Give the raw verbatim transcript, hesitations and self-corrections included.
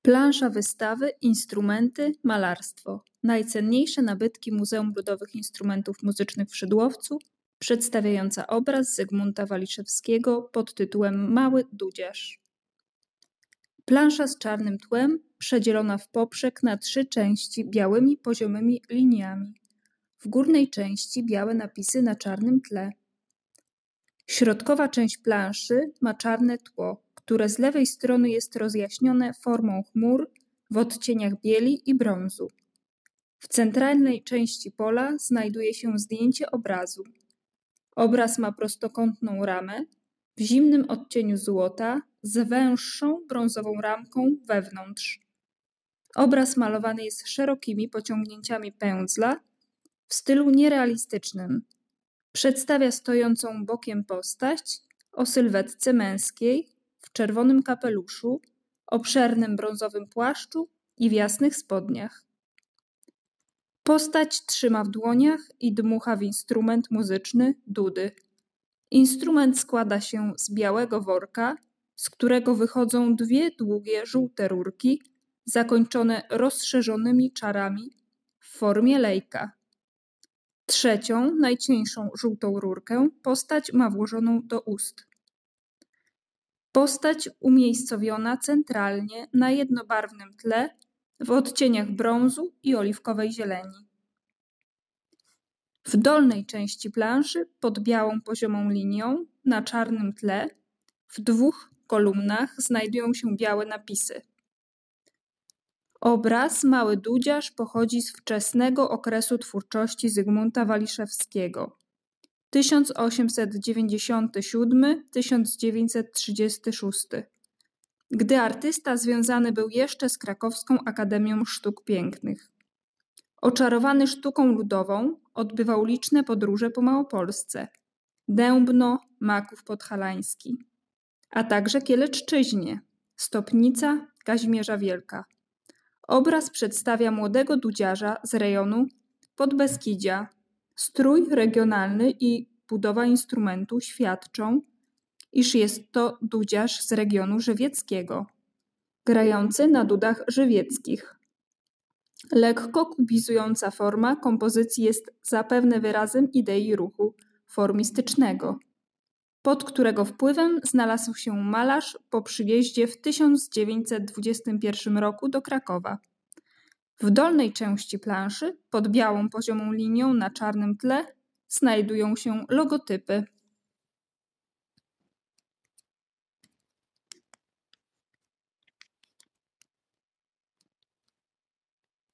Plansza wystawy Instrumenty, malarstwo. Najcenniejsze nabytki Muzeum Ludowych Instrumentów Muzycznych w Szydłowcu, przedstawiająca obraz Zygmunta Waliszewskiego pod tytułem Mały Dudziarz. Plansza z czarnym tłem, przedzielona w poprzek na trzy części białymi poziomymi liniami. W górnej części białe napisy na czarnym tle. Środkowa część planszy ma czarne tło, które z lewej strony jest rozjaśnione formą chmur w odcieniach bieli i brązu. W centralnej części pola znajduje się zdjęcie obrazu. Obraz ma prostokątną ramę w zimnym odcieniu złota z węższą brązową ramką wewnątrz. Obraz malowany jest szerokimi pociągnięciami pędzla w stylu nierealistycznym. Przedstawia stojącą bokiem postać o sylwetce męskiej w czerwonym kapeluszu, obszernym brązowym płaszczu i w jasnych spodniach. Postać trzyma w dłoniach i dmucha w instrument muzyczny dudy. Instrument składa się z białego worka, z którego wychodzą dwie długie żółte rurki zakończone rozszerzonymi czarami w formie lejka. Trzecią, najcieńszą żółtą rurkę postać ma włożoną do ust. Postać umiejscowiona centralnie na jednobarwnym tle w odcieniach brązu i oliwkowej zieleni. W dolnej części planszy pod białą poziomą linią na czarnym tle w dwóch kolumnach znajdują się białe napisy. Obraz Mały Dudziarz pochodzi z wczesnego okresu twórczości Zygmunta Waliszewskiego tysiąc osiemset dziewięćdziesiąty siódmy do tysiąc dziewięćset trzydziestego szóstego, gdy artysta związany był jeszcze z Krakowską Akademią Sztuk Pięknych. Oczarowany sztuką ludową odbywał liczne podróże po Małopolsce, Dębno, Maków Podhalański, a także Kieleczczyźnie, Stopnica, Kazimierza Wielka. Obraz przedstawia młodego dudziarza z rejonu Podbeskidzia. Strój regionalny i budowa instrumentu świadczą, iż jest to dudziarz z regionu żywieckiego, grający na dudach żywieckich. Lekko kubizująca forma kompozycji jest zapewne wyrazem idei ruchu formistycznego, pod którego wpływem znalazł się malarz po przywieździe w tysiąc dziewięćset dwudziestym pierwszym roku do Krakowa. W dolnej części planszy, pod białą poziomą linią na czarnym tle, znajdują się logotypy.